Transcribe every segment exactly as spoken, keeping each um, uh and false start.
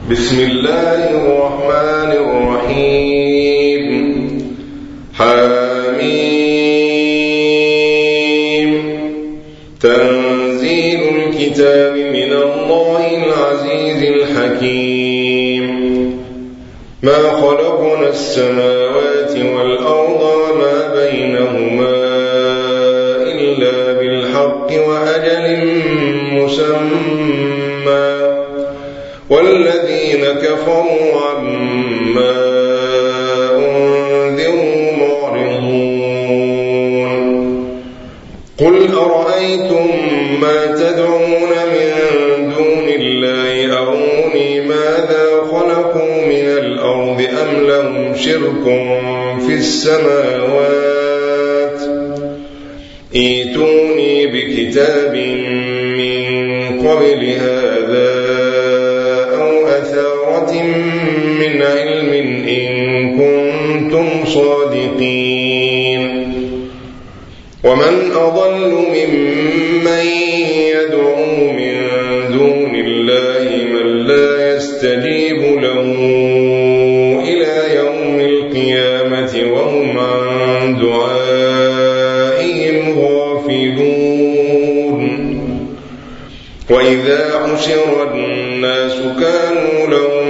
بسم الله الرحمن الرحيم. حميم. تنزيل الكتاب من الله العزيز الحكيم. ما خلقنا السماوات والأرض وما بينهما إلا بالحق وأجل مسمى، والذين كفروا عما أنذروا معرضون. قل أرأيتم ما تدعون من دون الله أروني ماذا خلقوا من الأرض أم لهم شرك في السماوات، ائتوني بكتاب من قبل هذا من علم إن كنتم صادقين. ومن أضل ممن يدعو من دون الله من لا يستجيب له إلى يوم القيامة وهم عن دعائهم غافلون. وإذا حشر الناس كانوا لهم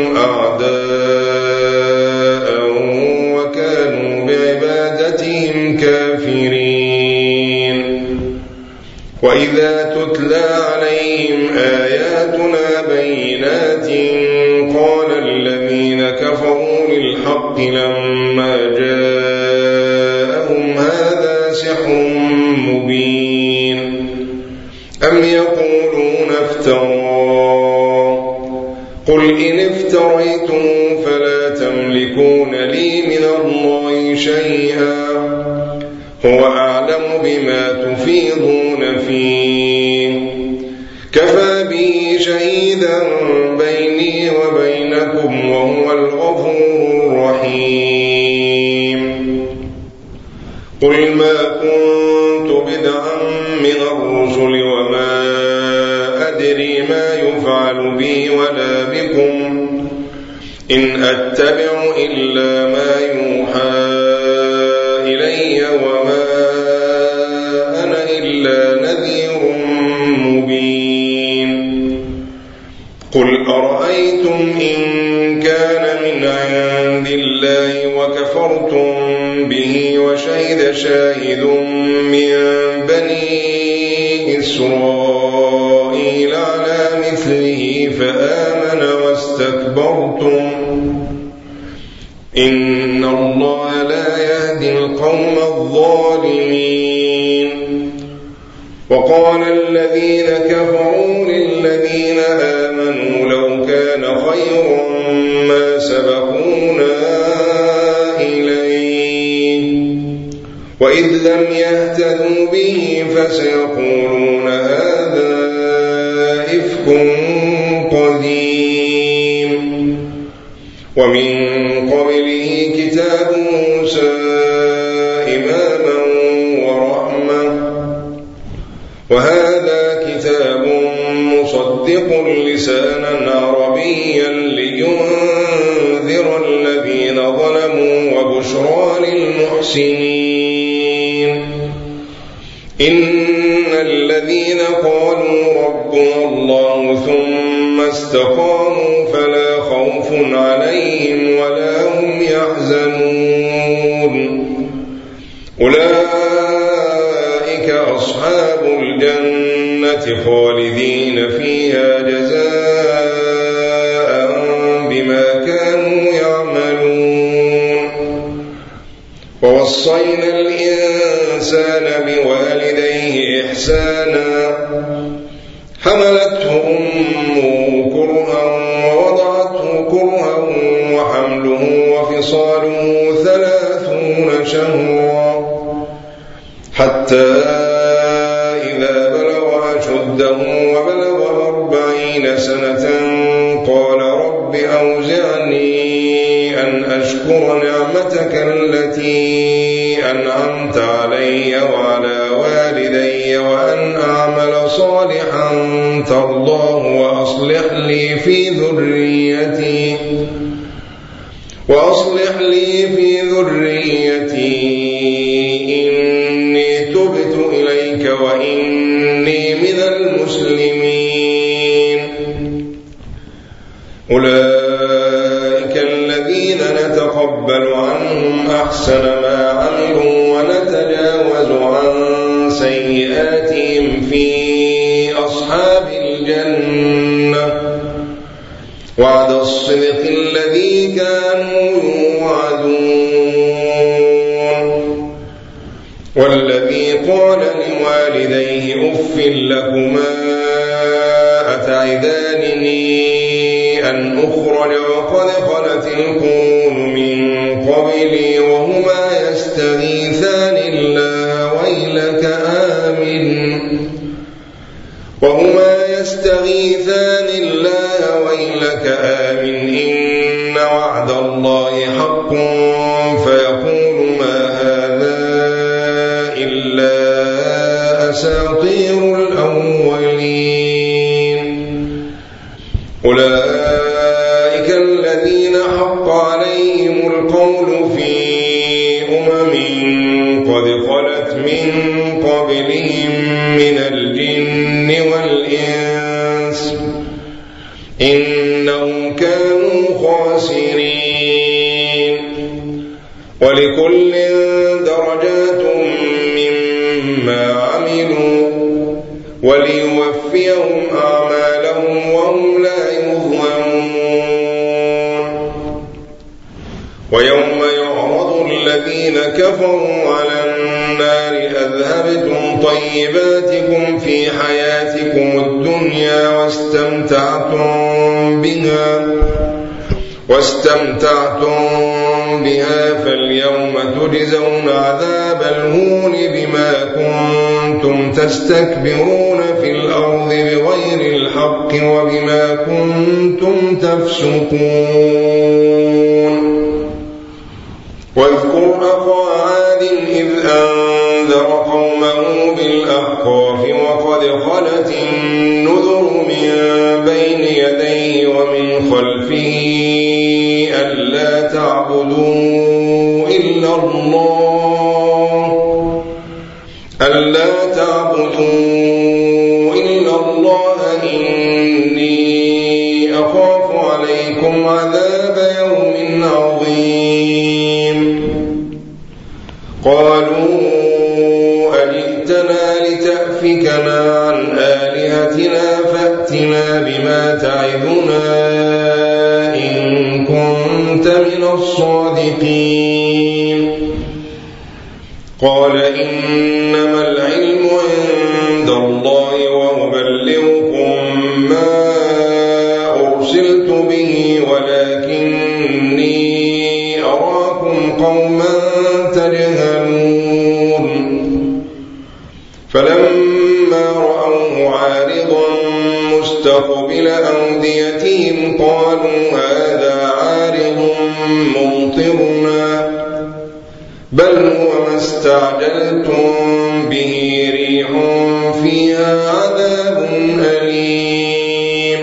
أعداء وكانوا بعبادتهم كافرين. وإذا تتلى عليهم آياتنا بينات قال الذين كفروا للحق لما جاءهم هذا سحر مبين. أم يقولون افتراه، قل إن افتريتم فلا تملكون لي من الله شيئا، هو أعلم بما تفيضون فيه، كفى به شهيدا بيني وبينكم وهو الغفور الرحيم. قل ما كنت بدعا من الرسل وما أدري ما يفعل بي ولا بكم، إن أتبع إلا ما يوحى إلي وما أنا إلا نذير مبين. قل أرأيتم إن كان من عند الله وكفرتم به وشهد شاهد من بني إسرائيل على مثله فآمن واستكبرتم، إن الله لا يهدي القوم الظالمين. وقال الذين كفروا للذين آمنوا لو كان خيرا ما سبقونا إليه، وإذ لم يهتدوا به فسيقولون هذا إفك قديم. ومن قبله كتاب موسى إماما ورحمة، وهذا كتاب مصدق لسانا عربيا لينذر الذين ظلموا وبشرى للمحسنين. إن الذين قالوا ربنا الله ثم استقاموا فلا خوف عليهم ولا هم يحزنون، أولئك أصحاب الجنة خالدين فيها جزاء بما كانوا يعملون. ووصينا الإنسان بوالديه إحسانا، حملته أمه كرها ووضعته كرها وحمله وفصاله ثلاثون شهرا حتى إذا بلغ أشده وبلغ أربعين سنة قال رب أوزعني أن أشكر نعمتك التي أنعمت علي وعلى والدي وأن أعمل صالحا ترضاه وأصلح لي في ذريتي وأصلح لي في ذريتي إني تبت إليك وإني من المسلمين. أولئك الذين نتقبل عنهم أحسن ما عملوا ونتجاوز عن سيئاتهم في أصحاب الجنة وعد الصدق الذي كانوا يوعدون. والذي قال لوالديه أف لكما أتعدانني أن أخرج وقد خلت القرون من قبلي وهما يستغيثان الله ويلك آمن وهما يستغيثان الله ويلك آمن إن وعد الله حق فيقول ما هذا إلا أساطير الأولين. أولئك الذين حق عليهم القول في أمم قد خلت من قبلهم من الجن والإنس إنهم كانوا خاسرين. ولكل درجات مما عملوا وليوفيهم أعمالهم وهم لا يظلمون. ويوم يعرض الذين كفروا على النار أذهبتم طيباتكم في حياتكم الدنيا واستمتعتم بها واستمتعتم بها فاليوم تجزون عذاب الهون بما كنتم تستكبرون في الأرض بغير الحق وبما كنتم تفسقون. واذكر أخا عاد إذ أنذر قومه بالأحقاف وقد خلت النذر من بين يديه ومن خلفه ألا تعبدوا إلا الله ألا تعبدوا إلا الله إني أخاف عليكم عذاب يوم عظيم. قالوا أجئتنا لتأفكنا عن آلهتنا فأتنا بما تعدنا إن كنت من الصادقين. قال إنما العلم عند الله وأبلغكم ما أرسلت به ولكني أراكم قوما تجهلون. فلما رأوه عارضا مستقبل أوديتهم قالوا هذا عارض ممطرنا بل هو ما استعجلتم به ريح فيها عذاب أليم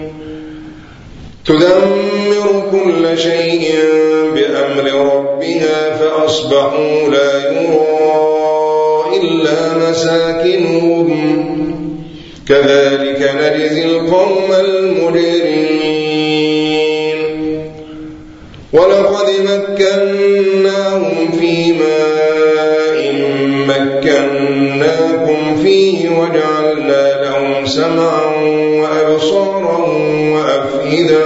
تدمر كل شيء بأمر ربها فأصبحوا لا يرى إلا مساكنهم كذلك نجزي القوم المجرمين. ولقد مكناهم في ماء مكناكم فيه وجعلنا لهم سمعا وأبصارا وأفئدة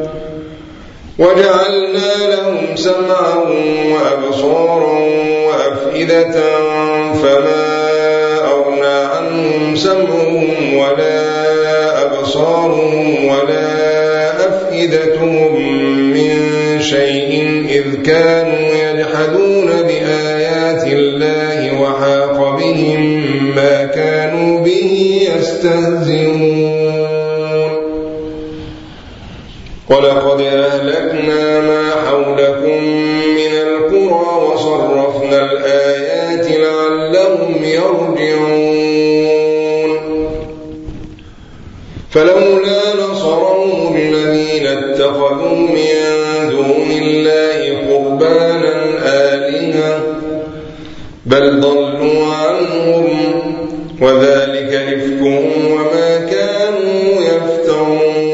وجعلنا لهم سمعا وأبصارا وأفئدة فما أغنى عنهم سمعهم ولا أبصارهم ولا أفئدتهم من شيء إذ كانوا يجحدون بآيات الله وحاق بهم ما كانوا به يستهزئون. ولقد أهلكنا ما حولكم من القرى وصرفنا الآيات لعلهم يرجعون فلولا نصرهم الذين اتخذوا من دون الله قربانا آلهة بل ضلوا عنهم وذلك إفكهم وما كانوا يفترون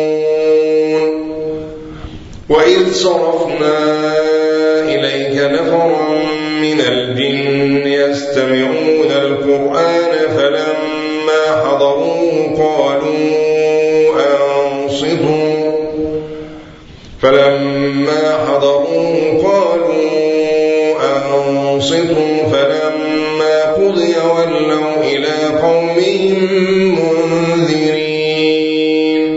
وإذ صرفنا إليك نفرا من الجن يستمعون القرآن فلما حضروه قالوا أنصتوا فلما حضروه قالوا أنصتوا فلما قضي ولوا إلى قومهم منذرين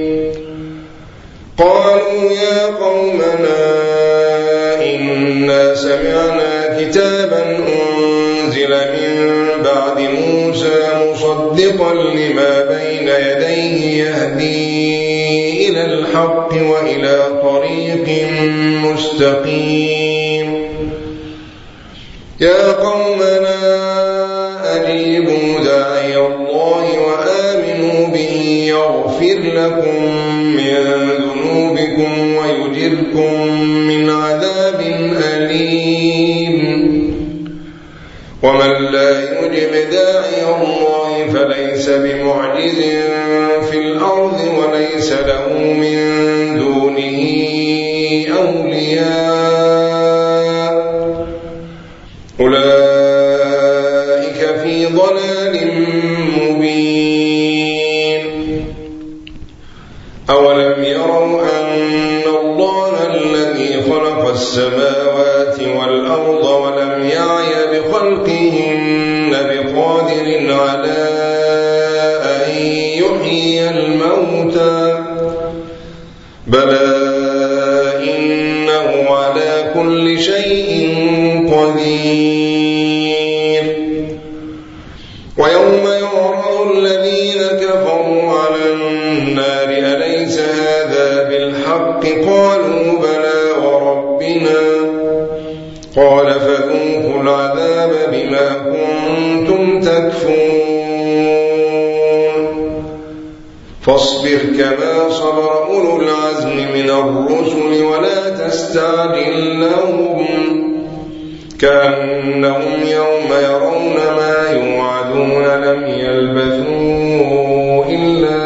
قالوا يا قومنا إنا سمعنا كتابا أنزل من بعد موسى مصدقا لما بين يديه يهدي إلى الحق وإلى طريق مستقيم يا قومنا أجيبوا داعي الله وآمنوا به يغفر لكم من ذنوبكم ويجركم من عذاب أليم ومن لا يجب داعي الله فليس بمعجز في الأرض وليس له من دونه أولياء أولئك في ضلال مبين أولم يروا أن الله الذي خلق السماوات والأرض ولم يعي بخلقهن بقادر على أن يحيي الموتى بلى إنه على كل شيء قدير ويوم يعرض الذين كفروا على النار أليس هذا بالحق قالوا بلى وربنا قال فذوقوا العذاب بما كنتم تكفرون فاصبر كما صبر أولو العزم من الرسل ولا تستعجل لهم كأنهم يوم يرون ما يوعدون لم يلبثوا إلا